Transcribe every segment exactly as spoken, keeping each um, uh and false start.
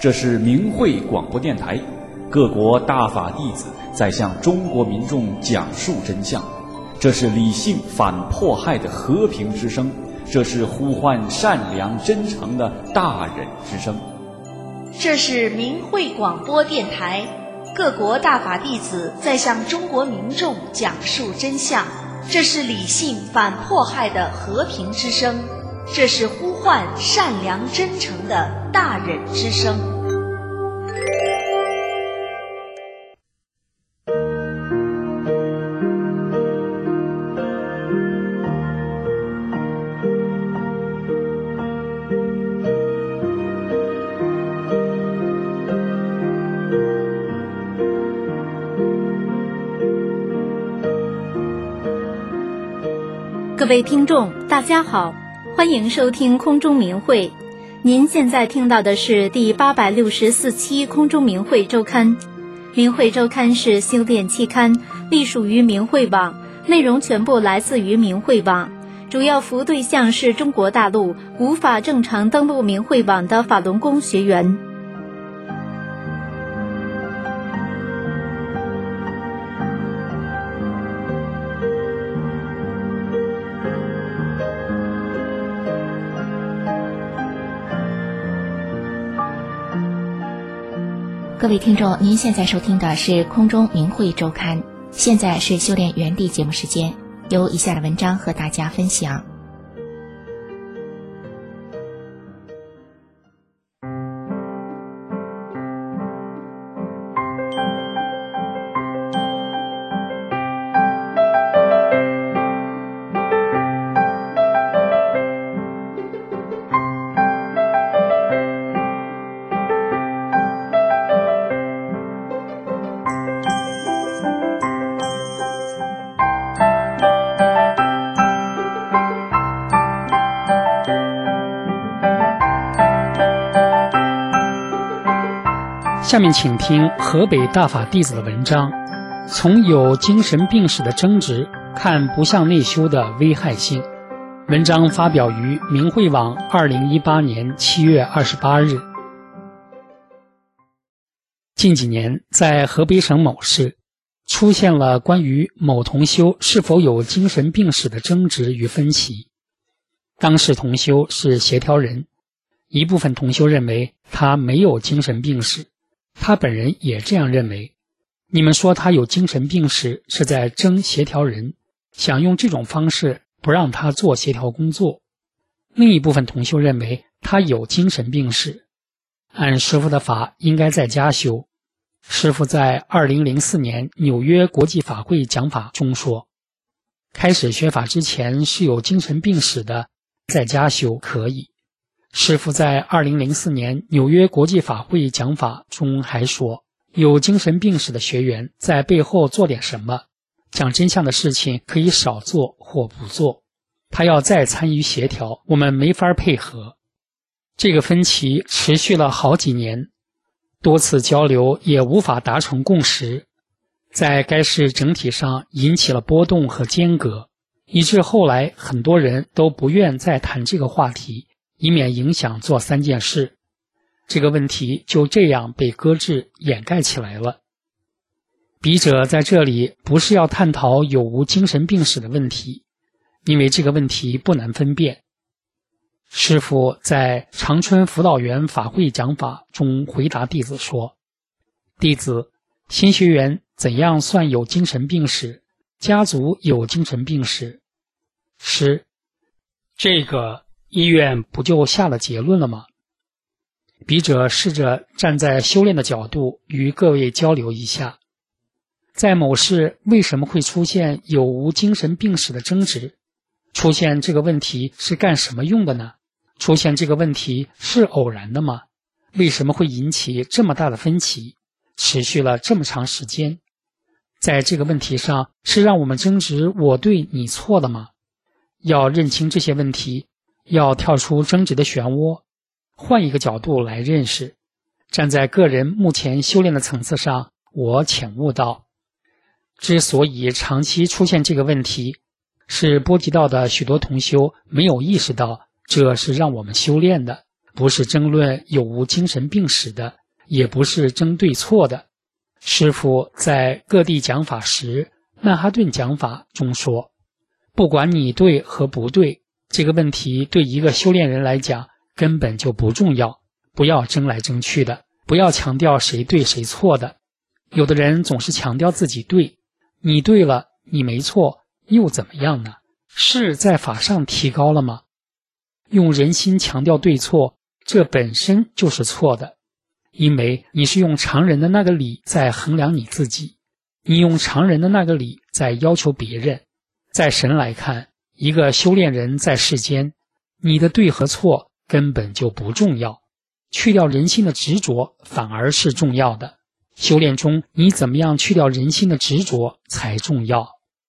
这是明慧广播电台，各国大法弟子在向中国民众讲述真相。这是理性反迫害的和平之声，这是呼唤善良真诚的大忍之声。 这是明慧广播电台，各国大法弟子在向中国民众讲述真相。这是理性反迫害的和平之声，这是呼唤善良真诚的大忍之声。 各位听众大家好，欢迎收听空中明慧。您现在听到的是第八百六十四期空中明慧周刊。明慧周刊是修炼期刊，隶属于明慧网，内容全部来自于明慧网，主要服务对象是中国大陆无法正常登录明慧网的法轮功学员。 各位听众，您现在收听的是空中明慧周刊，现在是修炼原地节目时间，由以下的文章和大家分享。 下面请听河北大法弟子的文章，从有精神病史的争执看不向内修的危害性。文章发表于明慧网二零一八年七月二十八日。近几年，在河北省某市出现了关于某同修是否有精神病史的争执与分歧。当事同修是协调人，一部分同修认为他没有精神病史，他本人也这样认为。你们说他有精神病史是在争协调人，想用这种方式不让他做协调工作。另一部分同修认为他有精神病史，按师父的法应该在家修。师父在二零零四年纽约国际法会讲法中说，开始学法之前是有精神病史的，在家修可以。师父在二零零四年纽约国际法会讲法中还说，有精神病史的学员在背后做点什么，讲真相的事情可以少做或不做，他要再参与协调，我们没法配合。这个分歧持续了好几年，多次交流也无法达成共识，在该市整体上引起了波动和间隔，以致后来很多人都不愿再谈这个话题，以免影响做三件事。这个问题就这样被搁置掩盖起来了。笔者在这里不是要探讨有无精神病史的问题，因为这个问题不难分辨。师父在长春辅导员法会讲法中回答弟子说，弟子，新学员怎样算有精神病史？家族有精神病史？师，这个医院不就下了结论了吗？笔者试着站在修炼的角度与各位交流一下。在某市为什么会出现有无精神病史的争执？出现这个问题是干什么用的呢？出现这个问题是偶然的吗？为什么会引起这么大的分歧，持续了这么长时间？在这个问题上是让我们争执我对你错的吗？要认清这些问题，要跳出争执的漩涡，换一个角度来认识。站在个人目前修炼的层次上，我潜悟到，之所以长期出现这个问题，是波及到的许多同修没有意识到这是让我们修炼的， 不是争论有无精神病史的，也不是争对错的。师父在各地讲法时，曼哈顿讲法中说，不管你对和不对，这个问题对一个修炼人来讲根本就不重要，不要争来争去的，不要强调谁对谁错的。有的人总是强调自己对，你对了，你没错，又怎么样呢？是在法上提高了吗？用人心强调对错，这本身就是错的，因为你是用常人的那个理在衡量你自己，你用常人的那个理在要求别人。在神来看，一个修炼人在世间，你的对和错根本就不重要，去掉人心的执着反而是重要的。修炼中，你怎么样去掉人心的执着才重要。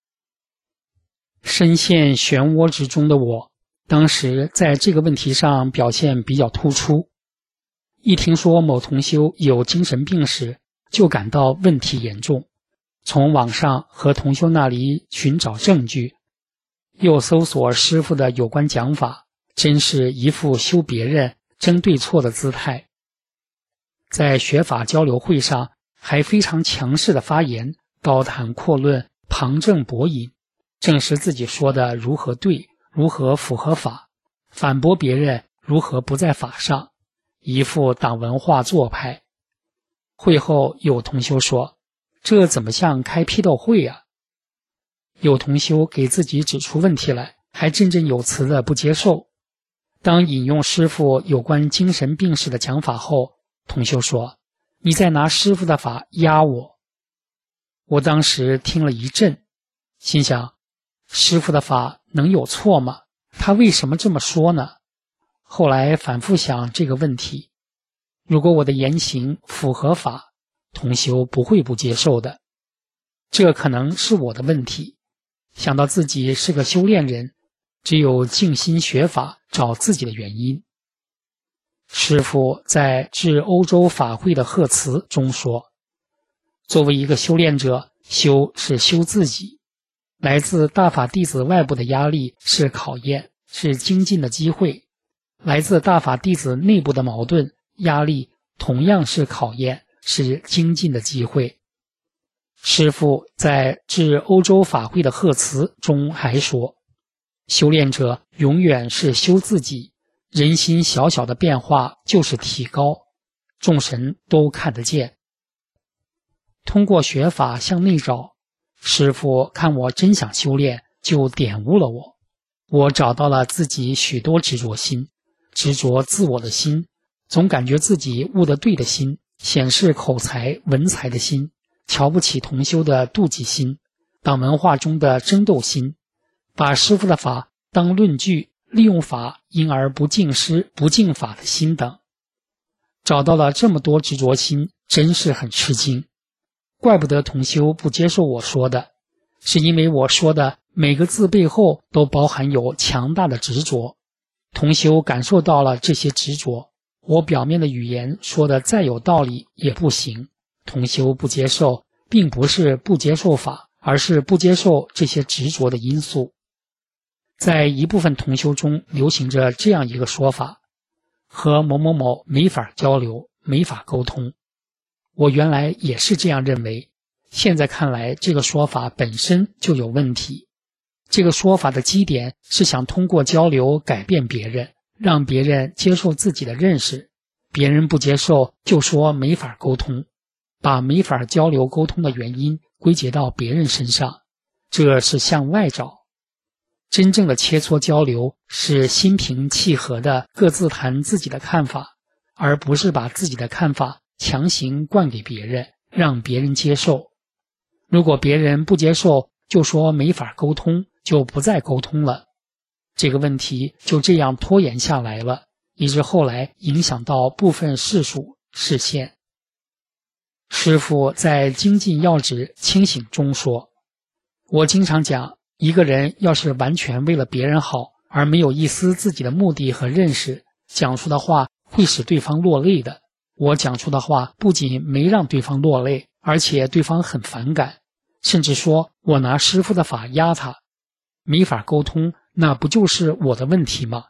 深陷漩涡之中的我，当时在这个问题上表现比较突出。一听说某同修有精神病时，就感到问题严重，从网上和同修那里寻找证据，又搜索师父的有关讲法，真是一副修别人争对错的姿态。在学法交流会上，还非常强势的发言，高谈阔论，旁证博引，证实自己说的如何对，如何符合法，反驳别人如何不在法上，一副党文化做派。会后有同修说，这怎么像开批斗会啊？有同修给自己指出问题来，还振振有词的不接受。当引用师父有关精神病史的讲法后，同修说，你在拿师父的法压我。我当时听了一震，心想，师父的法能有错吗？他为什么这么说呢？后来反复想这个问题，如果我的言行符合法，同修不会不接受的，这可能是我的问题。想到自己是个修炼人，只有静心学法，找自己的原因。师父在致欧洲法会的贺词中说，作为一个修炼者，修是修自己，来自大法弟子外部的压力是考验，是精进的机会，来自大法弟子内部的矛盾压力同样是考验，是精进的机会。师父在致欧洲法会的贺词中还说，修炼者永远是修自己，人心小小的变化就是提高，众神都看得见。通过学法向内找，师父看我真想修炼，就点悟了我。我找到了自己许多执着心，执着自我的心，总感觉自己悟得对的心，显示口才文才的心，瞧不起同修的妒忌心，党文化中的争斗心，把师父的法当论据，利用法因而不敬师不敬法的心等。找到了这么多执着心，真是很吃惊。怪不得同修不接受我说的，是因为我说的每个字背后都包含有强大的执着。同修感受到了这些执着，我表面的语言说的再有道理也不行。同修不接受，并不是不接受法，而是不接受这些执着的因素。在一部分同修中流行着这样一个说法，和某某某没法交流，没法沟通。我原来也是这样认为，现在看来这个说法本身就有问题。这个说法的基点是想通过交流改变别人，让别人接受自己的认识，别人不接受就说没法沟通，把没法交流沟通的原因归结到别人身上，这是向外找。真正的切磋交流是心平气和的各自谈自己的看法，而不是把自己的看法强行灌给别人，让别人接受。如果别人不接受，就说没法沟通，就不再沟通了。这个问题就这样拖延下来了，以致后来影响到部分世俗视线。师父在精进要旨清醒中说，我经常讲，一个人要是完全为了别人好，而没有一丝自己的目的和认识，讲出的话会使对方落泪的。我讲出的话不仅没让对方落泪，而且对方很反感，甚至说我拿师父的法压他。没法沟通，那不就是我的问题吗？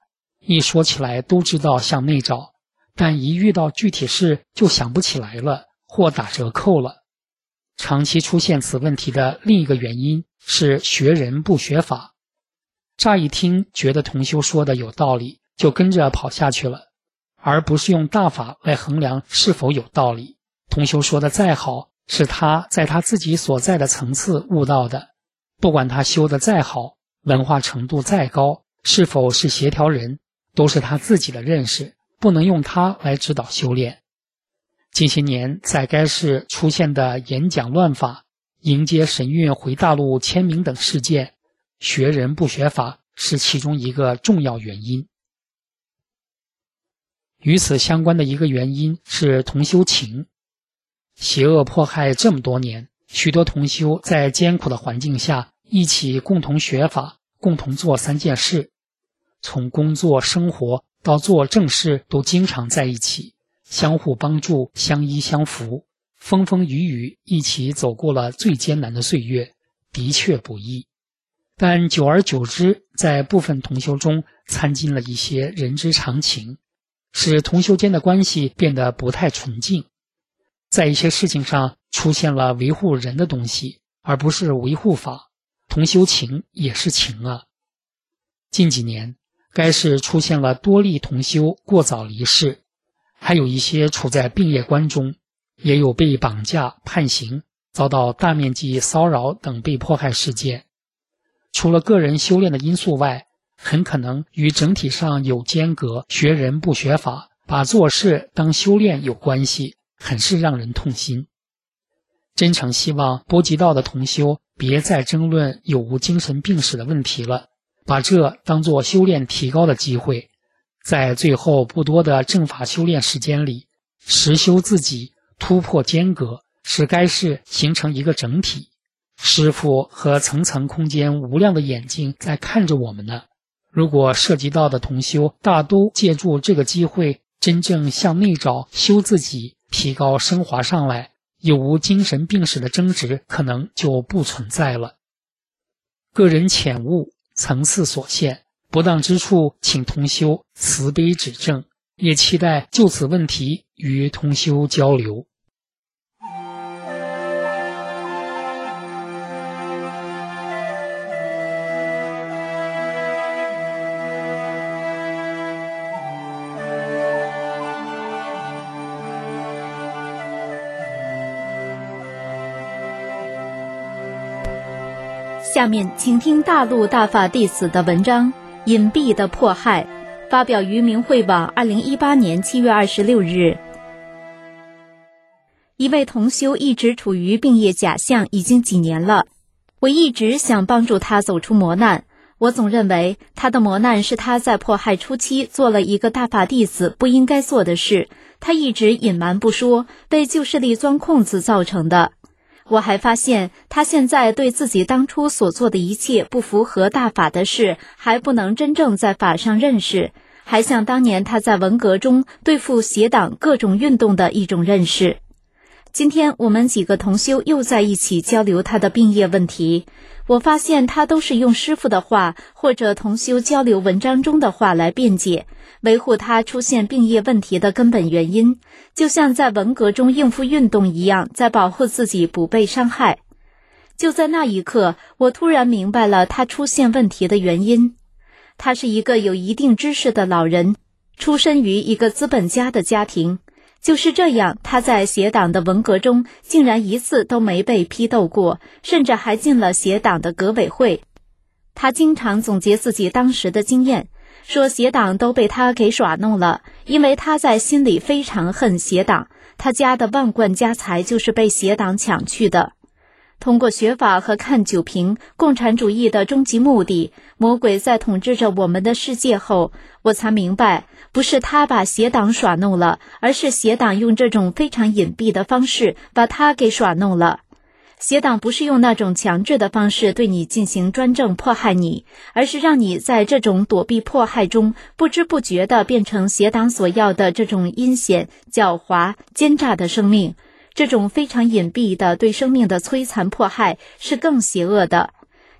一说起来都知道向内找，但一遇到具体事就想不起来了，或打折扣了。长期出现此问题的另一个原因是学人不学法。乍一听觉得同修说的有道理，就跟着跑下去了，而不是用大法来衡量是否有道理。同修说的再好，是他在他自己所在的层次悟到的，不管他修的再好，文化程度再高，是否是协调人，都是他自己的认识，不能用他来指导修炼。近些年在该市出现的演讲乱法、迎接神韵回大陆签名等事件，学人不学法是其中一个重要原因。与此相关的一个原因是同修情。邪恶迫害这么多年，许多同修在艰苦的环境下一起共同学法，共同做三件事，从工作生活到做正事都经常在一起，相互帮助，相依相扶，风风雨雨一起走过了最艰难的岁月，的确不易。但久而久之，在部分同修中掺进了一些人之常情，使同修间的关系变得不太纯净。在一些事情上出现了维护人的东西，而不是维护法。同修情也是情啊。近几年该市出现了多例同修过早离世，还有一些处在病业关中，也有被绑架判刑，遭到大面积骚扰等被迫害事件。除了个人修炼的因素外，很可能与整体上有间隔，学人不学法，把做事当修炼有关系，很是让人痛心。真诚希望波及道的同修别再争论有无精神病史的问题了，把这当作修炼提高的机会，在最后不多的正法修炼时间里，实修自己，突破间隔，使该事形成一个整体。师父和层层空间无量的眼睛在看着我们呢。如果涉及到的同修大都借助这个机会真正向内找，修自己，提高升华上来，有无精神病史的争执可能就不存在了。个人浅悟，层次所限，不当之处请同修慈悲指正，也期待就此问题与同修交流。 下面请听大陆大法弟子的文章《隐蔽的迫害》，发表于明慧网二零一八年七月二十六日。一位同修一直处于病业假象已经几年了，我一直想帮助他走出磨难。我总认为他的磨难是他在迫害初期做了一个大法弟子不应该做的事，他一直隐瞒不说，被旧势力钻空子造成的。我还发现他现在对自己当初所做的一切不符合大法的事还不能真正在法上认识，还像当年他在文革中对付邪党各种运动的一种认识。今天我们几个同修又在一起交流他的病业问题，我发现他都是用师父的话或者同修交流文章中的话来辩解，维护他出现病业问题的根本原因，就像在文革中应付运动一样，在保护自己不被伤害。就在那一刻，我突然明白了他出现问题的原因。他是一个有一定知识的老人，出身于一个资本家的家庭。就是这样，他在邪党的文革中竟然一次都没被批斗过，甚至还进了邪党的革委会。他经常总结自己当时的经验，说邪党都被他给耍弄了，因为他在心里非常恨邪党，他家的万贯家财就是被邪党抢去的。通过学法和看九评，共产主义的终极目的，魔鬼在统治着我们的世界后，我才明白，不是他把邪党耍弄了，而是邪党用这种非常隐蔽的方式把他给耍弄了。邪党不是用那种强制的方式对你进行专政迫害你，而是让你在这种躲避迫害中不知不觉地变成邪党所要的这种阴险、狡猾、奸诈的生命。这种非常隐蔽的对生命的摧残迫害是更邪恶的。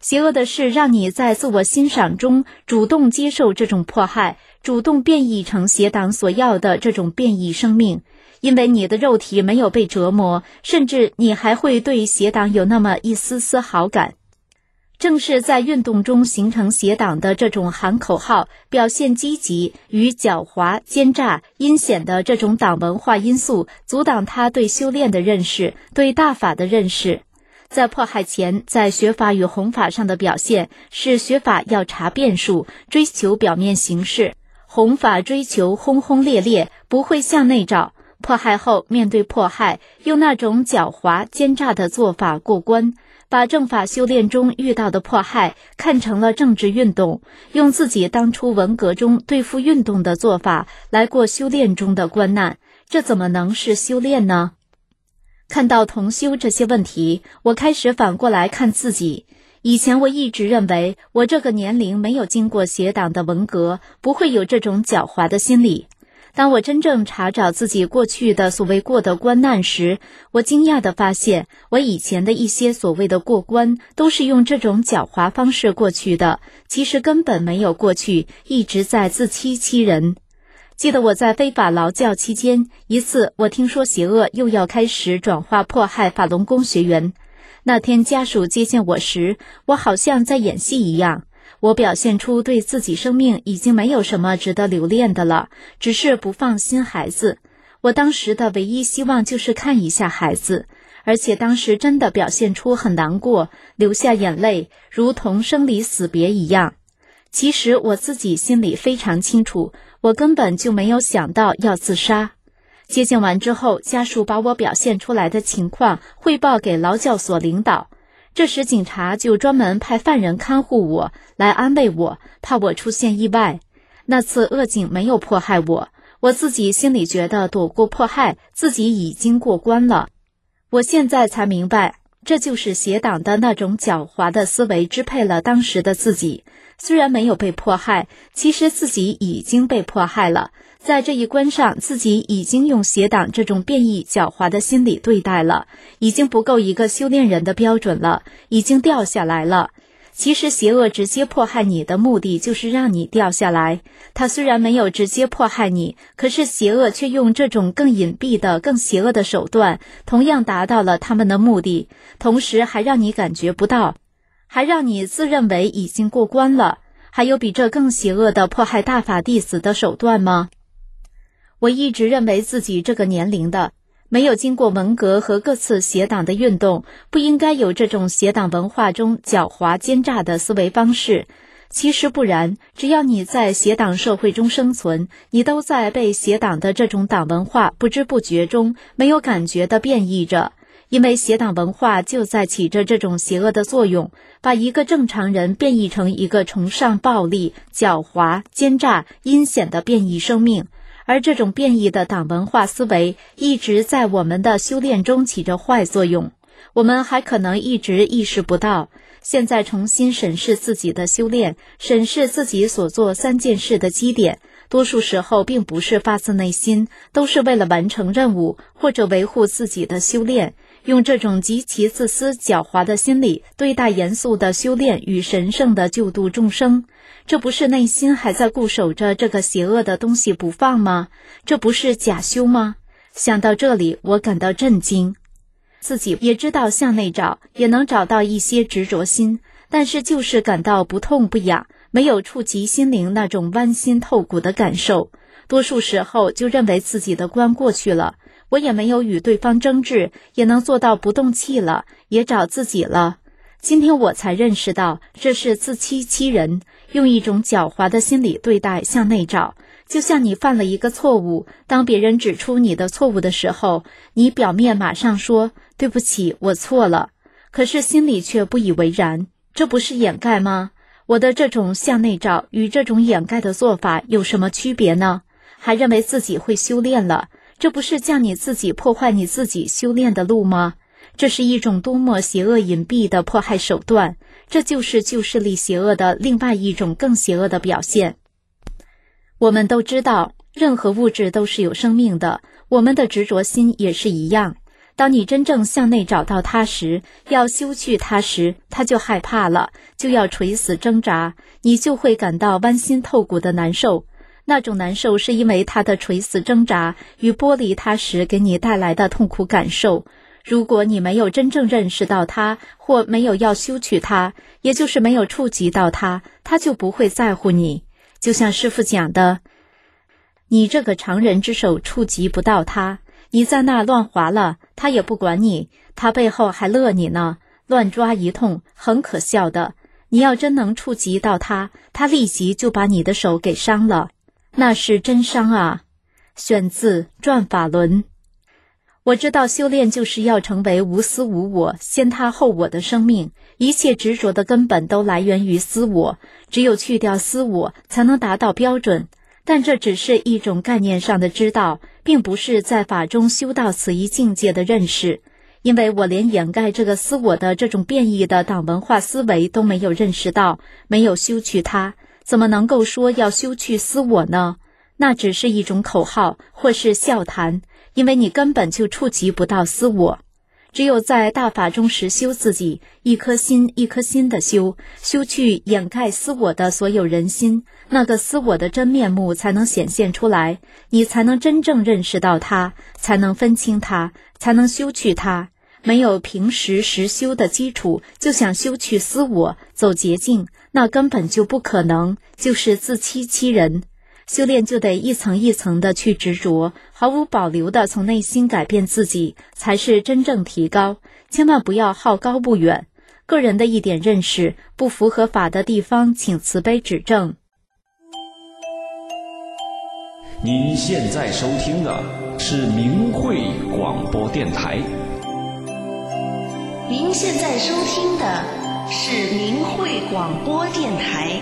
邪恶的是让你在自我欣赏中主动接受这种迫害，主动变异成邪党所要的这种变异生命。因为你的肉体没有被折磨，甚至你还会对邪党有那么一丝丝好感。正是在运动中形成邪党的这种喊口号、表现积极与狡猾、奸诈、阴险的这种党文化因素，阻挡他对修炼的认识，对大法的认识。在迫害前，在学法与弘法上的表现是学法要查变数，追求表面形式；弘法追求轰轰烈烈，不会向内找。迫害后，面对迫害，用那种狡猾奸诈的做法过关，把正法修炼中遇到的迫害看成了政治运动，用自己当初文革中对付运动的做法来过修炼中的关难，这怎么能是修炼呢？看到同修这些问题，我开始反过来看自己。以前我一直认为我这个年龄没有经过邪党的文革，不会有这种狡猾的心理。当我真正查找自己过去的所谓过的关难时，我惊讶地发现，我以前的一些所谓的过关，都是用这种狡猾方式过去的，其实根本没有过去，一直在自欺欺人。记得我在非法劳教期间，一次我听说邪恶又要开始转化迫害法轮功学员。那天家属接见我时，我好像在演戏一样。我表现出对自己生命已经没有什么值得留恋的了，只是不放心孩子。我当时的唯一希望就是看一下孩子，而且当时真的表现出很难过，流下眼泪，如同生离死别一样。其实我自己心里非常清楚，我根本就没有想到要自杀。接见完之后，家属把我表现出来的情况汇报给劳教所领导。这时警察就专门派犯人看护我，来安慰我，怕我出现意外。那次恶警没有迫害我，我自己心里觉得躲过迫害，自己已经过关了。我现在才明白，这就是邪党的那种狡猾的思维支配了当时的自己。虽然没有被迫害，其实自己已经被迫害了。在这一关上，自己已经用邪党这种变异狡猾的心理对待了，已经不够一个修炼人的标准了，已经掉下来了。其实邪恶直接迫害你的目的就是让你掉下来，他虽然没有直接迫害你，可是邪恶却用这种更隐蔽的、更邪恶的手段，同样达到了他们的目的，同时还让你感觉不到，还让你自认为已经过关了。还有比这更邪恶的迫害大法弟子的手段吗？我一直认为自己这个年龄的，没有经过文革和各次邪党的运动，不应该有这种邪党文化中狡猾奸诈的思维方式。其实不然，只要你在邪党社会中生存，你都在被邪党的这种党文化不知不觉中没有感觉地变异着。因为邪党文化就在起着这种邪恶的作用，把一个正常人变异成一个崇尚暴力、狡猾、奸诈、阴险的变异生命。而这种变异的党文化思维一直在我们的修炼中起着坏作用，我们还可能一直意识不到。现在重新审视自己的修炼，审视自己所做三件事的基点，多数时候并不是发自内心，都是为了完成任务或者维护自己的修炼，用这种极其自私狡猾的心理对待严肃的修炼与神圣的救度众生。这不是内心还在固守着这个邪恶的东西不放吗？这不是假修吗？想到这里，我感到震惊。自己也知道向内找，也能找到一些执着心，但是就是感到不痛不痒，没有触及心灵那种剜心透骨的感受。多数时候就认为自己的关过去了，我也没有与对方争执，也能做到不动气了，也找自己了。今天我才认识到，这是自欺欺人，用一种狡猾的心理对待向内找。就像你犯了一个错误，当别人指出你的错误的时候，你表面马上说对不起，我错了，可是心里却不以为然，这不是掩盖吗？我的这种向内找与这种掩盖的做法有什么区别呢？还认为自己会修炼了，这不是将你自己破坏你自己修炼的路吗？这是一种多么邪恶隐蔽的迫害手段，这就是旧势力邪恶的另外一种更邪恶的表现。我们都知道，任何物质都是有生命的，我们的执着心也是一样。 当你真正向内找到它时，要修去它时，它就害怕了，就要垂死挣扎，你就会感到剜心透骨的难受。那种难受是因为它的垂死挣扎与剥离它时给你带来的痛苦感受。如果你没有真正认识到它，或没有要修去它，也就是没有触及到它，它就不会在乎你。就像师父讲的，你这个常人之手触及不到它，你在那乱划了，他也不管你，他背后还乐你呢，乱抓一通，很可笑的。你要真能触及到他，他立即就把你的手给伤了，那是真伤啊。选自《转法轮》。我知道修炼就是要成为无私无我、先他后我的生命，一切执着的根本都来源于私我，只有去掉私我，才能达到标准。但这只是一种概念上的知道，并不是在法中修到此一境界的认识。因为我连掩盖这个私我的这种变异的党文化思维都没有认识到，没有修去它，怎么能够说要修去私我呢？那只是一种口号或是笑谈，因为你根本就触及不到私我。只有在大法中实修自己，一颗心一颗心的修，修去掩盖私我的所有人心，那个私我的真面目才能显现出来，你才能真正认识到它，才能分清它，才能修去它。没有平时实修的基础，就想修去私我，走捷径，那根本就不可能，就是自欺欺人。修炼就得一层一层的去执着，毫无保留的从内心改变自己，才是真正提高。千万不要好高骛远。个人的一点认识，不符合法的地方，请慈悲指正。 您现在收听的是明慧广播电台。 您现在收听的是明慧广播电台。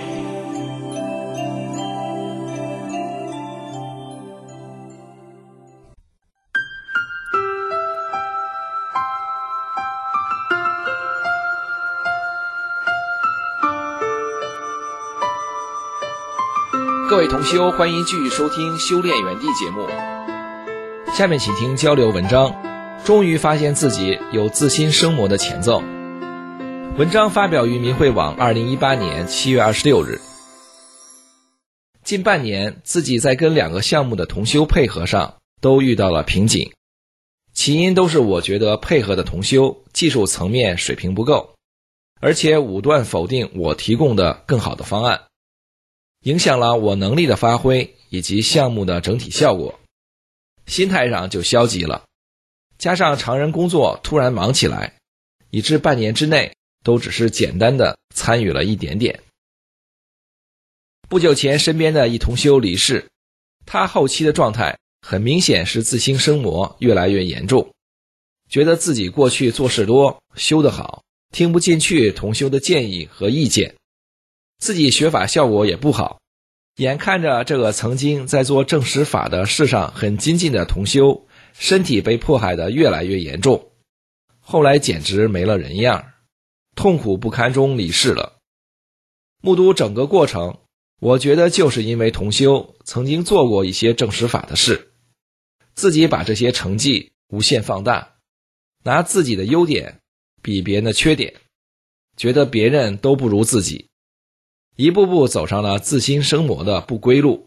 各位同修，欢迎继续收听修炼园地节目。下面请听交流文章，终于发现自己有自心生魔的前奏。文章发表于明慧网二零一八年七月二十六日。近半年，自己在跟两个项目的同修配合上都遇到了瓶颈，起因都是我觉得配合的同修技术层面水平不够，而且武断否定我提供的更好的方案，影响了我能力的发挥以及项目的整体效果，心态上就消极了。加上常人工作突然忙起来，以致半年之内都只是简单的参与了一点点。不久前身边的一同修离世，他后期的状态很明显是自心生魔越来越严重，觉得自己过去做事多，修得好，听不进去同修的建议和意见，自己学法效果也不好，眼看着这个曾经在做正实法的事上很精进的同修，身体被迫害得越来越严重，后来简直没了人样，痛苦不堪中离世了。目睹整个过程，我觉得就是因为同修曾经做过一些正实法的事，自己把这些成绩无限放大，拿自己的优点比别人的缺点，觉得别人都不如自己，一步步走上了自心生魔的不归路。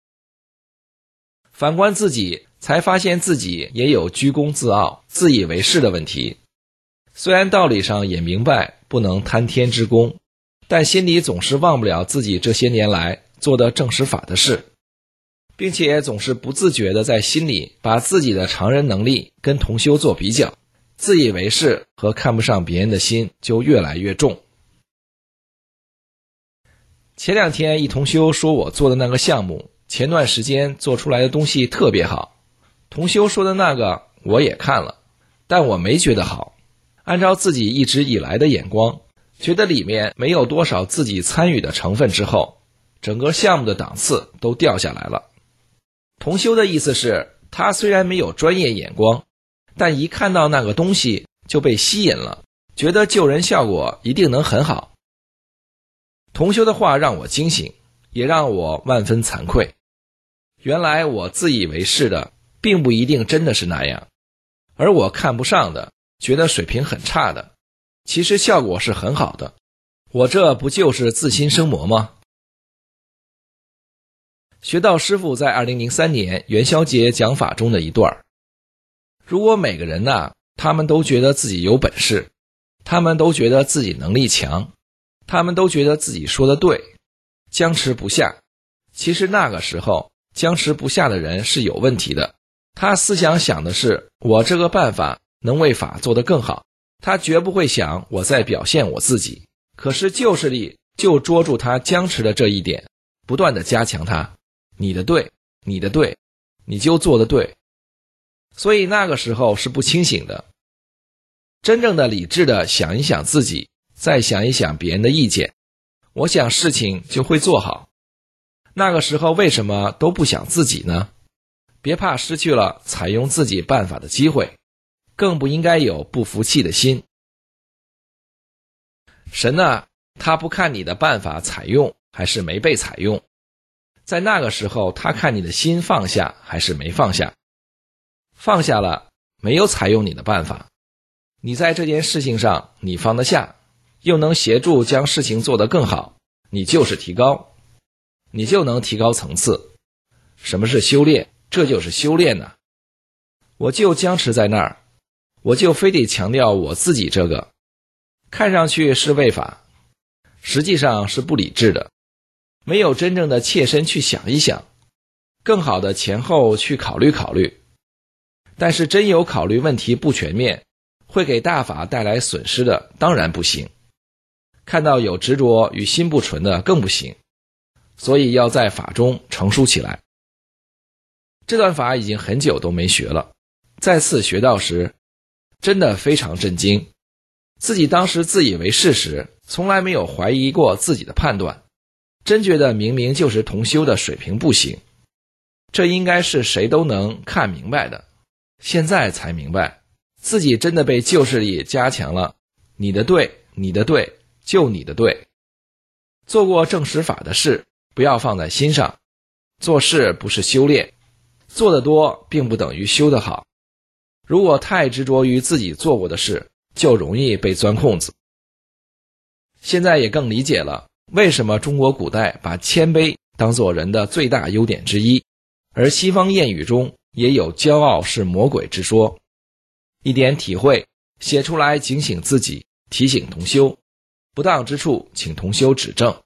反观自己，才发现自己也有居功自傲、自以为是的问题。虽然道理上也明白不能贪天之功，但心里总是忘不了自己这些年来做的正实法的事，并且总是不自觉地在心里把自己的常人能力跟同修做比较，自以为是和看不上别人的心就越来越重。前两天一同修说我做的那个项目，前段时间做出来的东西特别好，同修说的那个我也看了，但我没觉得好。按照自己一直以来的眼光，觉得里面没有多少自己参与的成分之后，整个项目的档次都掉下来了。同修的意思是，他虽然没有专业眼光，但一看到那个东西就被吸引了，觉得救人效果一定能很好。同修的话让我惊醒，也让我万分惭愧。原来我自以为是的并不一定真的是那样， 而我看不上的，觉得水平很差的，其实效果是很好的。我这不就是自心生魔吗？学道师父在二零零三年元宵节讲法中的一段，如果每个人啊，他们都觉得自己有本事，他们都觉得自己能力强，他们都觉得自己说的对，僵持不下，其实那个时候僵持不下的人是有问题的。他思想想的是我这个办法能为法做得更好，他绝不会想我在表现我自己。可是旧势力就捉住他僵持的这一点，不断地加强他，你的对，你的对，你就做得对。所以那个时候是不清醒的。真正的理智的想一想自己，再想一想别人的意见，我想事情就会做好。那个时候为什么都不想自己呢？别怕失去了采用自己办法的机会，更不应该有不服气的心。神呢，他不看你的办法采用还是没被采用，在那个时候他看你的心放下还是没放下。放下了，没有采用你的办法，你在这件事情上你放得下，又能协助将事情做得更好，你就是提高，你就能提高层次。什么是修炼？这就是修炼呢、啊。我就僵持在那儿，我就非得强调我自己这个，看上去是为法，实际上是不理智的，没有真正的切身去想一想，更好的前后去考虑考虑。但是真有考虑问题不全面，会给大法带来损失的，当然不行。看到有执着与心不纯的更不行，所以要在法中成熟起来。这段法已经很久都没学了，再次学到时，真的非常震惊。自己当时自以为是时，从来没有怀疑过自己的判断，真觉得明明就是同修的水平不行，这应该是谁都能看明白的。现在才明白，自己真的被旧势力加强了，你的对，你的对，就你的对。做过正实法的事，不要放在心上。做事不是修炼，做得多并不等于修得好。如果太执着于自己做过的事，就容易被钻空子。现在也更理解了为什么中国古代把谦卑当作人的最大优点之一，而西方谚语中也有骄傲是魔鬼之说。一点体会，写出来警醒自己，提醒同修，不当之处请同修指正。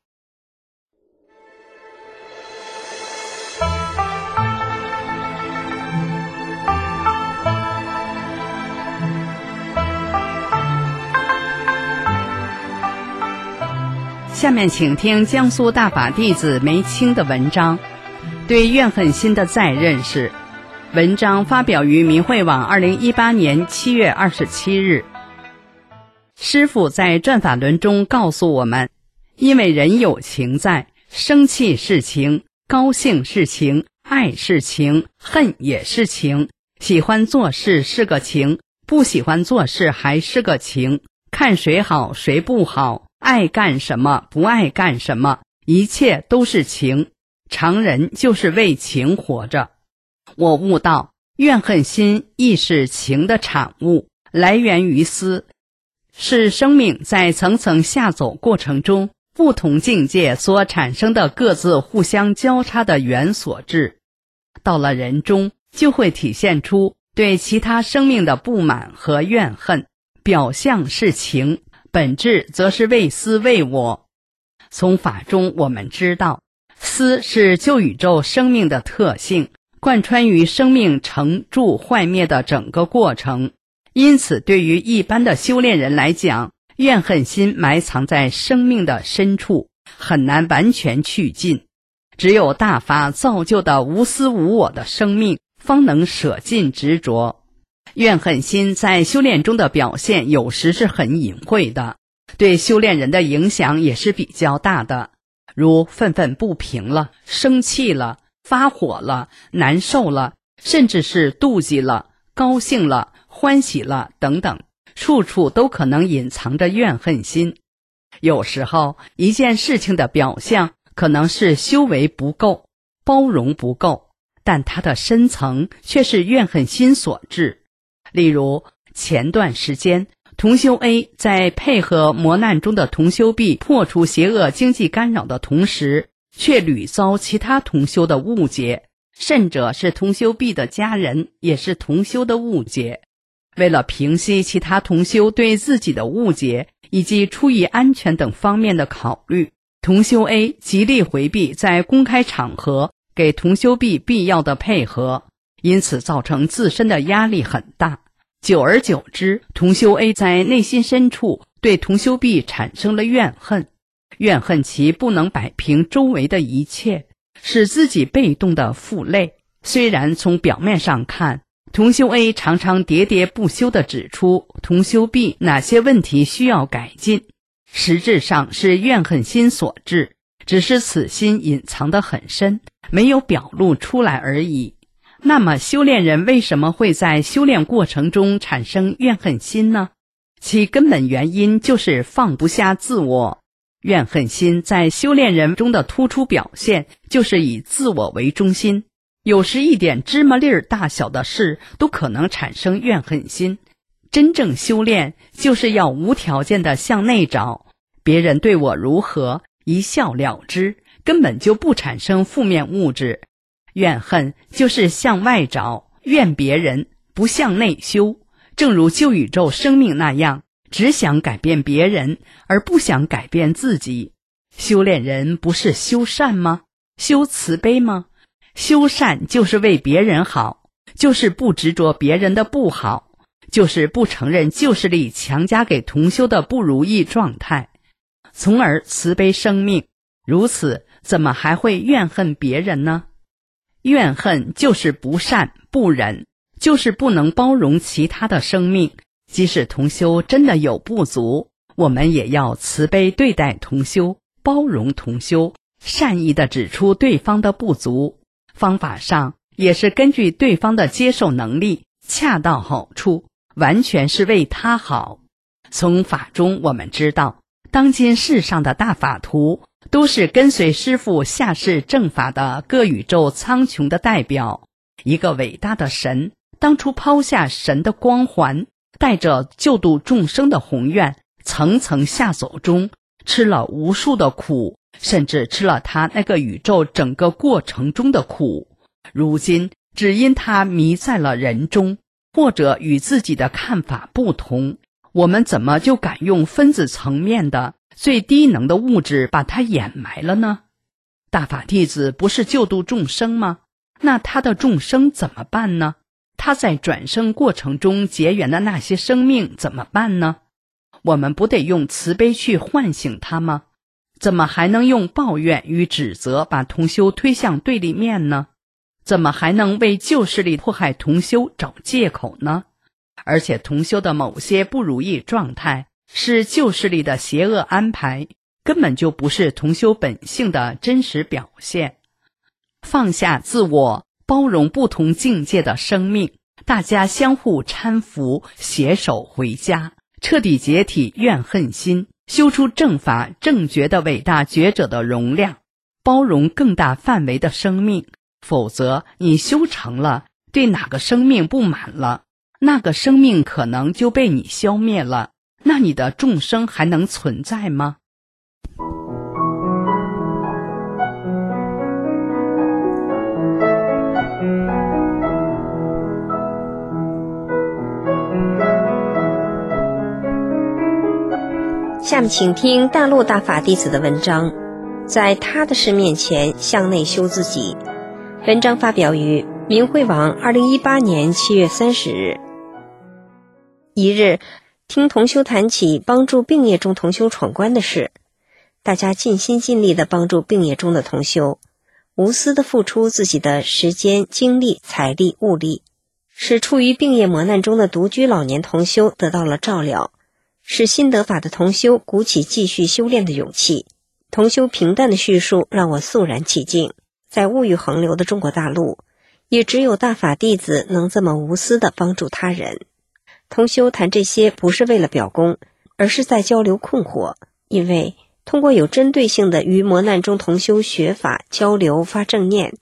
下面请听江苏大法弟子梅清的文章，对怨恨心的再认识。文章发表于明慧网二零一八年七月二十七日。师父在转法轮中告诉我们，因为人有情在，生气是情，高兴是情，爱是情，恨也是情，喜欢做事是个情，不喜欢做事还是个情，看谁好谁不好，爱干什么不爱干什么，一切都是情，常人就是为情活着。我悟到，怨恨心亦是情的产物，来源于思，是生命在层层下走过程中不同境界所产生的各自互相交叉的缘所致。到了人中，就会体现出对其他生命的不满和怨恨，表象是情，本质则是为私为我。从法中我们知道，私是旧宇宙生命的特性，贯穿于生命成住坏灭的整个过程。因此对于一般的修炼人来讲，怨恨心埋藏在生命的深处，很难完全去尽。只有大法造就的无私无我的生命，方能舍尽执着。怨恨心在修炼中的表现有时是很隐晦的，对修炼人的影响也是比较大的，如愤愤不平了，生气了，发火了，难受了，甚至是妒忌了，高兴了，欢喜了等等，处处都可能隐藏着怨恨心。有时候一件事情的表象可能是修为不够，包容不够，但它的深层却是怨恨心所致。 例如，前段时间，同修 A 在配合磨难中的同修 B 破除邪恶经济干扰的同时，却屡遭其他同修的误解，甚者是同修 B 的家人也是同修的误解。为了平息其他同修对自己的误解，以及出于安全等方面的考虑，同修 A 极力回避在公开场合给同修 B 必要的配合，因此造成自身的压力很大。久而久之，同修 A 在内心深处对同修 B 产生了怨恨，怨恨其不能摆平周围的一切，使自己被动的负累。虽然从表面上看，同修 A 常常喋喋不休地指出同修 B 哪些问题需要改进，实质上是怨恨心所致，只是此心隐藏得很深，没有表露出来而已。那么修炼人为什么会在修炼过程中产生怨恨心呢？其根本原因就是放不下自我。怨恨心在修炼人中的突出表现就是以自我为中心，有时一点芝麻粒儿大小的事都可能产生怨恨心。真正修炼就是要无条件地向内找，别人对我如何，一笑了之，根本就不产生负面物质。怨恨就是向外找，怨别人，不向内修。正如旧宇宙生命那样，只想改变别人，而不想改变自己。修炼人不是修善吗？修慈悲吗？修善就是为别人好，就是不执着别人的不好，就是不承认旧势力强加给同修的不如意状态，从而慈悲生命。如此，怎么还会怨恨别人呢？怨恨就是不善不忍，就是不能包容其他的生命。即使同修真的有不足，我们也要慈悲对待同修，包容同修，善意地指出对方的不足。方法上也是根据对方的接受能力，恰到好处，完全是为他好。从法中我们知道，当今世上的大法徒都是跟随师父下世正法的各宇宙苍穹的代表。一个伟大的神当初抛下神的光环，带着救度众生的宏愿，层层下走中吃了无数的苦，甚至吃了他那个宇宙整个过程中的苦。如今只因他迷在了人中，或者与自己的看法不同，我们怎么就敢用分子层面的最低能的物质把它掩埋了呢？大法弟子不是救度众生吗？那他的众生怎么办呢？他在转生过程中结缘的那些生命怎么办呢？我们不得用慈悲去唤醒他吗？怎么还能用抱怨与指责把同修推向对立面呢？怎么还能为旧势力迫害同修找借口呢？而且同修的某些不如意状态是旧势力的邪恶安排，根本就不是同修本性的真实表现。放下自我，包容不同境界的生命，大家相互搀扶，携手回家，彻底解体怨恨心，修出正法正觉的伟大觉者的容量，包容更大范围的生命。否则你修成了，对哪个生命不满了，那个生命可能就被你消灭了，那你的众生还能存在吗？ 下面请听大陆大法弟子的文章，在他的事面前向内修自己。文章发表于明慧网二零一八年七月三十日。一日，听同修谈起帮助病业中同修闯关的事，大家尽心尽力地帮助病业中的同修，无私地付出自己的时间、精力、财力、物力，使处于病业磨难中的独居老年同修得到了照料，使新得法的同修鼓起继续修炼的勇气。同修平淡的叙述让我肃然起敬。在物欲横流的中国大陆，也只有大法弟子能这么无私地帮助他人。同修谈这些不是为了表功，而是在交流困惑，因为通过有针对性的与磨难中同修学法交流发正念，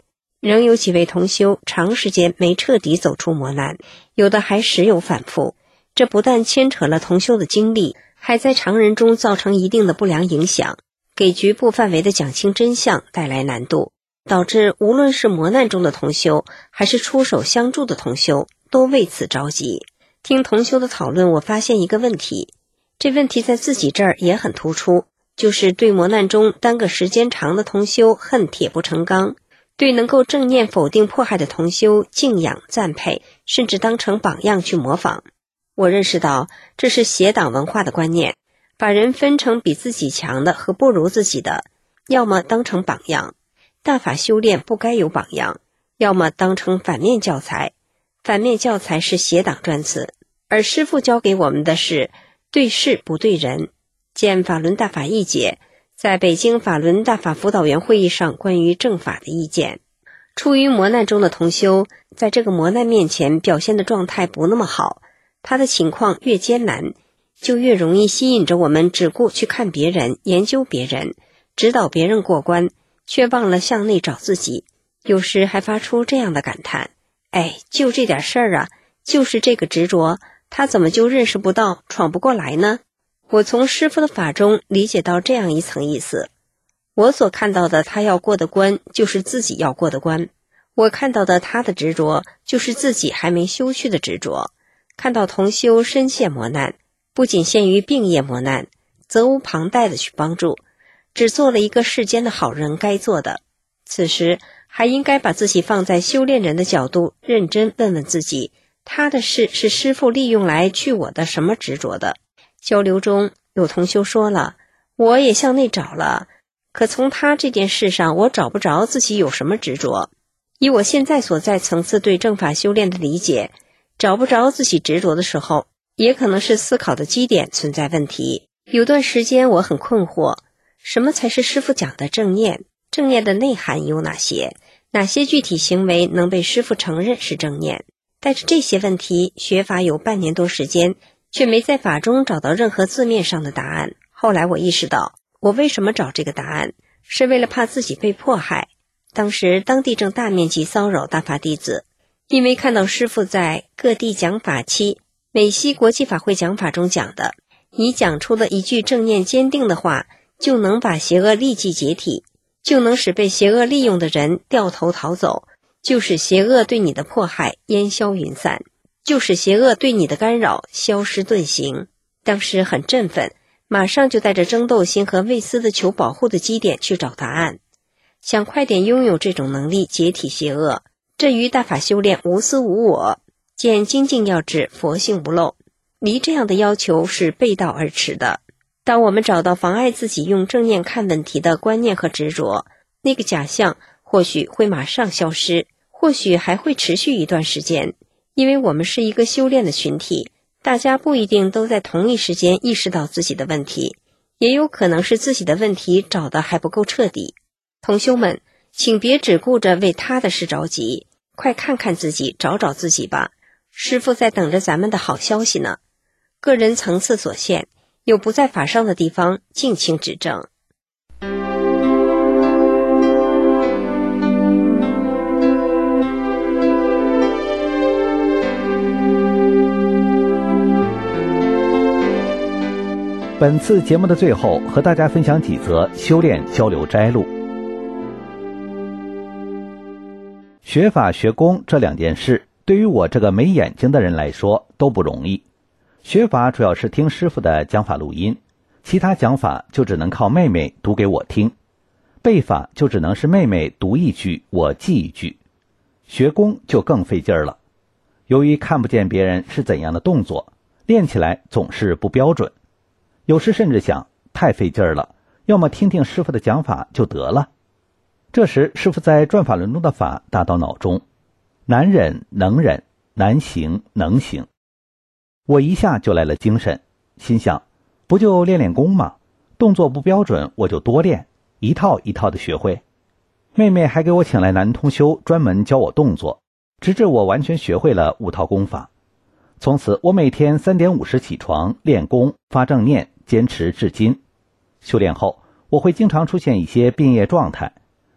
仍有几位同修长时间没彻底走出磨难，有的还时有反复。这不但牵扯了同修的精力，还在常人中造成一定的不良影响，给局部范围的讲清真相带来难度，导致无论是磨难中的同修，还是出手相助的同修，都为此着急。听同修的讨论，我发现一个问题，这问题在自己这儿也很突出，就是对磨难中耽搁时间长的同修恨铁不成钢，对能够正念否定迫害的同修敬仰赞佩，甚至当成榜样去模仿。我认识到这是邪党文化的观念，把人分成比自己强的和不如自己的，要么当成榜样，大法修炼不该有榜样，要么当成反面教材，反面教材是邪党专词。而师父教给我们的是对事不对人。见法轮大法义解在北京法轮大法辅导员会议上关于正法的意见。处于磨难中的同修，在这个磨难面前表现的状态不那么好，他的情况越艰难，就越容易吸引着我们只顾去看别人，研究别人，指导别人过关，却忘了向内找自己。有时还发出这样的感叹，哎，就这点事儿啊，就是这个执着，他怎么就认识不到，闯不过来呢？我从师父的法中理解到这样一层意思，我所看到的他要过的关，就是自己要过的关，我看到的他的执着，就是自己还没修去的执着。看到同修深陷磨难，不仅限于病业磨难，责无旁贷的去帮助，只做了一个世间的好人该做的。此时还应该把自己放在修炼人的角度，认真问问自己，他的事是师父利用来去我的什么执着的。交流中有同修说了，我也向内找了，可从他这件事上我找不着自己有什么执着。以我现在所在层次对正法修炼的理解，找不着自己执着的时候，也可能是思考的基点存在问题。有段时间我很困惑，什么才是师父讲的正念？正念的内涵有哪些？哪些具体行为能被师父承认是正念？带着这些问题，学法有半年多时间，却没在法中找到任何字面上的答案。后来我意识到，我为什么找这个答案，是为了怕自己被迫害。当时当地正大面积骚扰大法弟子，因为看到师父在各地讲法期美西国际法会讲法中讲的，你讲出的一句正念坚定的话，就能把邪恶立即解体，就能使被邪恶利用的人掉头逃走，就使邪恶对你的迫害烟消云散，就使邪恶对你的干扰消失遁形。当时很振奋，马上就带着争斗心和为私的求保护的基点去找答案，想快点拥有这种能力解体邪恶。这于大法修炼无私无我，见精进要旨，佛性不漏，离这样的要求是背道而驰的。当我们找到妨碍自己用正念看问题的观念和执着，那个假象或许会马上消失，或许还会持续一段时间。因为我们是一个修炼的群体，大家不一定都在同一时间意识到自己的问题，也有可能是自己的问题找得还不够彻底。同修们，请别只顾着为他的事着急，快看看自己，找找自己吧。师父在等着咱们的好消息呢。个人层次所限，有不在法上的地方，敬请指正。 本次节目的最后，和大家分享几则修炼交流摘录。学法学功这两件事，对于我这个没眼睛的人来说都不容易。学法主要是听师父的讲法录音，其他讲法就只能靠妹妹读给我听，背法就只能是妹妹读一句我记一句。学功就更费劲儿了，由于看不见别人是怎样的动作，练起来总是不标准。有时甚至想，太费劲儿了，要么听听师父的讲法就得了。这时师父在转法轮中的法打到脑中，难忍能忍，难行能行。我一下就来了精神，心想，不就练练功吗？动作不标准我就多练，一套一套的学会。妹妹还给我请来男同修专门教我动作，直至我完全学会了五套功法。从此我每天三点五十起床练功发正念，坚持至今。修炼后我会经常出现一些病业状态，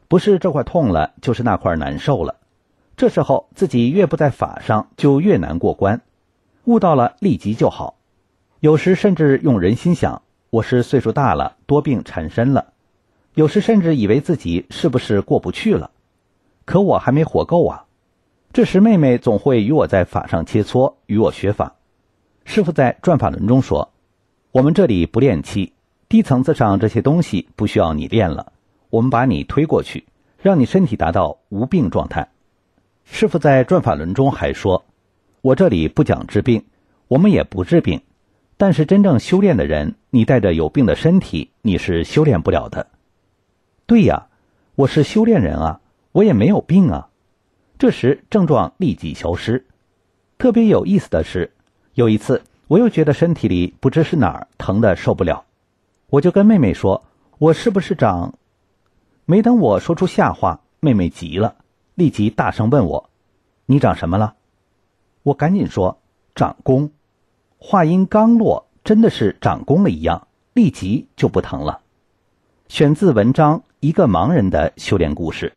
不是这块痛了，就是那块难受了。这时候自己越不在法上，就越难过关。悟到了立即就好。有时甚至用人心想，我是岁数大了，多病缠身了。有时甚至以为自己是不是过不去了。可我还没活够啊。这时妹妹总会与我在法上切磋，与我学法。师父在转法轮中说，我们这里不练气，低层次上这些东西不需要你练了，我们把你推过去，让你身体达到无病状态。师父在转法轮中还说，我这里不讲治病，我们也不治病，但是真正修炼的人，你带着有病的身体，你是修炼不了的。对呀，我是修炼人啊，我也没有病啊。这时症状立即消失。特别有意思的是，有一次我又觉得身体里不知是哪儿疼得受不了，我就跟妹妹说，我是不是长……没等我说出下话，妹妹急了，立即大声问我，你长什么了？我赶紧说，长弓。话音刚落，真的是长弓了一样，立即就不疼了。选自文章《一个盲人的修炼故事》。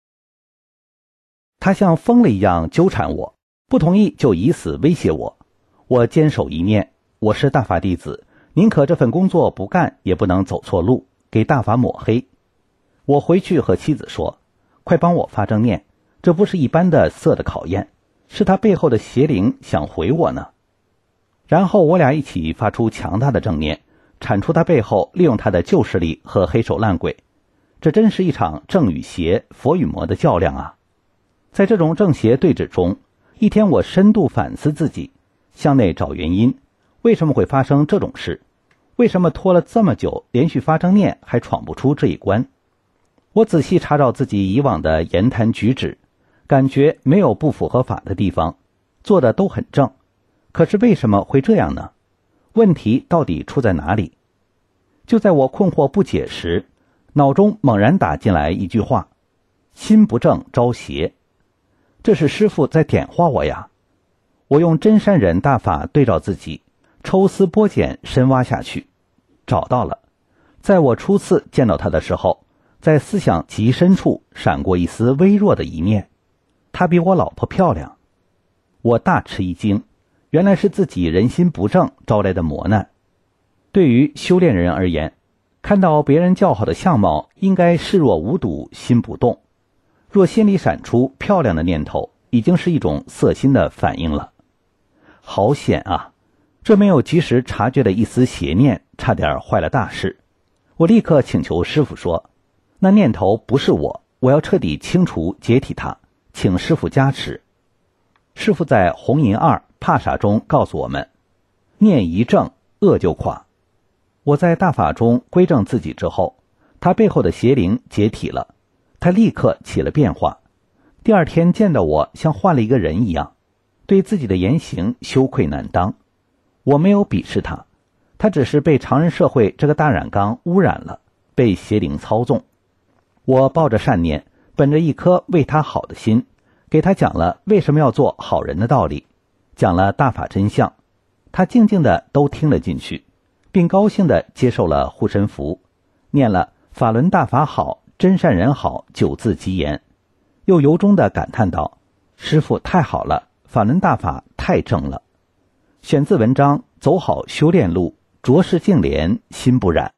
他像疯了一样纠缠我，不同意就以死威胁我。我坚守一念，我是大法弟子，宁可这份工作不干，也不能走错路，给大法抹黑。我回去和妻子说，快帮我发正念，这不是一般的色的考验，是他背后的邪灵想毁我呢。然后我俩一起发出强大的正念，铲除他背后利用他的旧势力和黑手烂鬼。这真是一场正与邪、佛与魔的较量啊！在这种正邪对峙中，一天我深度反思自己，向内找原因，为什么会发生这种事？为什么拖了这么久，连续发正念还闯不出这一关？我仔细查找自己以往的言谈举止，感觉没有不符合法的地方，做的都很正。可是为什么会这样呢？问题到底出在哪里？就在我困惑不解时，脑中猛然打进来一句话，心不正招邪。这是师父在点化我呀。我用真善忍大法对照自己，抽丝剥茧深挖下去，找到了。在我初次见到他的时候，在思想极深处闪过一丝微弱的一念，他比我老婆漂亮。我大吃一惊，原来是自己人心不正招来的磨难。对于修炼人而言，看到别人较好的相貌，应该视若无睹，心不动。若心里闪出漂亮的念头，已经是一种色心的反应了。好险啊！这没有及时察觉的一丝邪念，差点坏了大事。我立刻请求师父说，那念头不是我，我要彻底清除解体它，请师父加持。师父在红银二帕萨中告诉我们，念一正，恶就垮。我在大法中归正自己之后，他背后的邪灵解体了，他立刻起了变化。第二天见到我像换了一个人一样，对自己的言行羞愧难当。我没有鄙视他，他只是被常人社会这个大染缸污染了，被邪灵操纵。我抱着善念，本着一颗为他好的心，给他讲了为什么要做好人的道理，讲了大法真相，他静静地都听了进去，并高兴地接受了护身符，念了法轮大法好，真善人好九字吉言，又由衷地感叹道，师父太好了，法轮大法太正了。选自文章《走好修炼路，浊世净莲心不染》。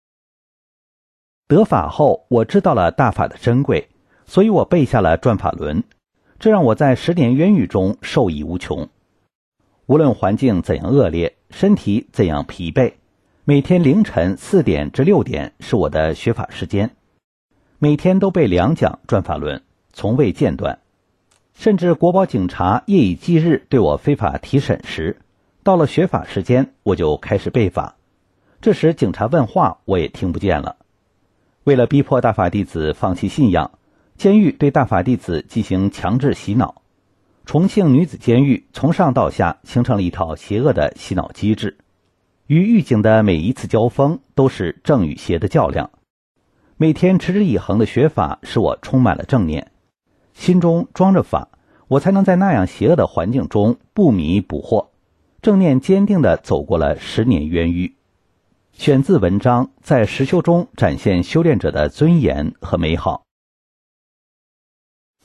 得法后，我知道了大法的珍贵，所以我背下了转法轮，这让我在十年冤狱中受益无穷。无论环境怎样恶劣，身体怎样疲惫，每天凌晨四点至六点是我的学法时间，每天都背两讲转法轮，从未间断。甚至国保警察夜以继日对我非法提审时，到了学法时间，我就开始背法。这时警察问话，我也听不见了。为了逼迫大法弟子放弃信仰，监狱对大法弟子进行强制洗脑。重庆女子监狱从上到下形成了一套邪恶的洗脑机制，与狱警的每一次交锋都是正与邪的较量。每天持之以恒的学法使我充满了正念，心中装着法，我才能在那样邪恶的环境中不迷不惑，正念坚定地走过了十年冤狱。选自文章，在实修中展现修炼者的尊严和美好。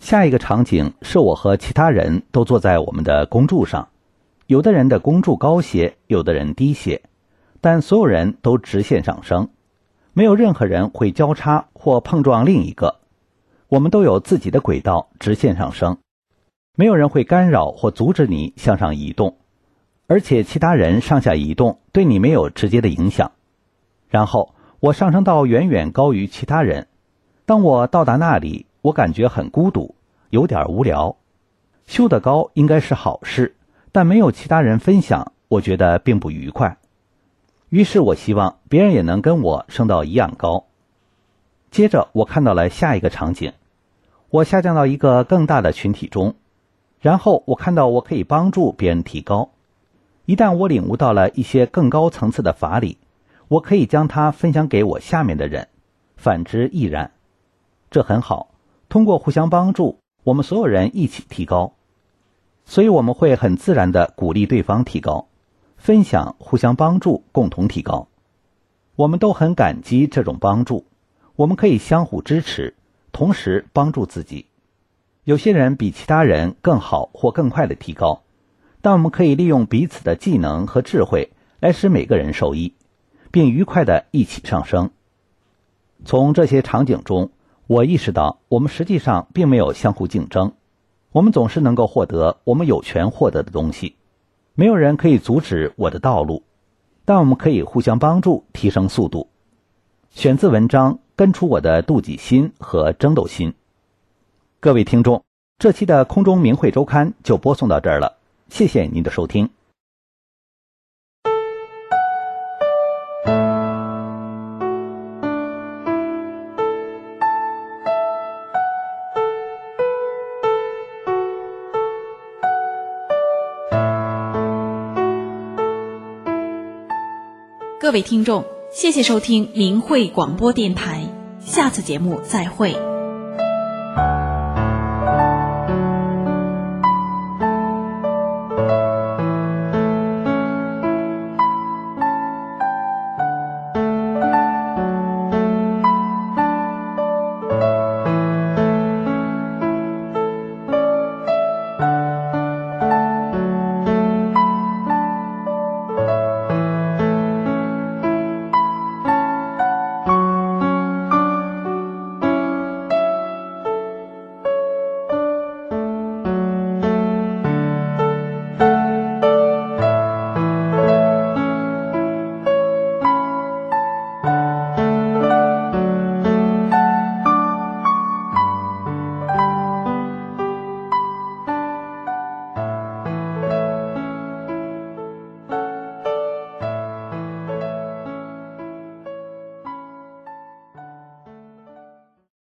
下一个场景是我和其他人都坐在我们的弓柱上，有的人的弓柱高些，有的人低些，但所有人都直线上升，没有任何人会交叉或碰撞另一个。我们都有自己的轨道直线上升，没有人会干扰或阻止你向上移动，而且其他人上下移动对你没有直接的影响。然后我上升到远远高于其他人，当我到达那里，我感觉很孤独，有点无聊。修得高应该是好事，但没有其他人分享，我觉得并不愉快。于是我希望别人也能跟我升到一样高。接着我看到了下一个场景，我下降到一个更大的群体中，然后我看到我可以帮助别人提高。一旦我领悟到了一些更高层次的法理，我可以将它分享给我下面的人，反之亦然。这很好，通过互相帮助，我们所有人一起提高。所以我们会很自然地鼓励对方提高，分享、互相帮助，共同提高。我们都很感激这种帮助，我们可以相互支持，同时帮助自己。有些人比其他人更好或更快地提高，但我们可以利用彼此的技能和智慧来使每个人受益，并愉快地一起上升。从这些场景中，我意识到我们实际上并没有相互竞争，我们总是能够获得我们有权获得的东西，没有人可以阻止我的道路，但我们可以互相帮助提升速度。选自文章《根除我的妒忌心和争斗心》。各位听众，这期的空中明慧周刊就播送到这儿了，谢谢您的收听。 各位听众，谢谢收听明慧广播电台，下次节目再会。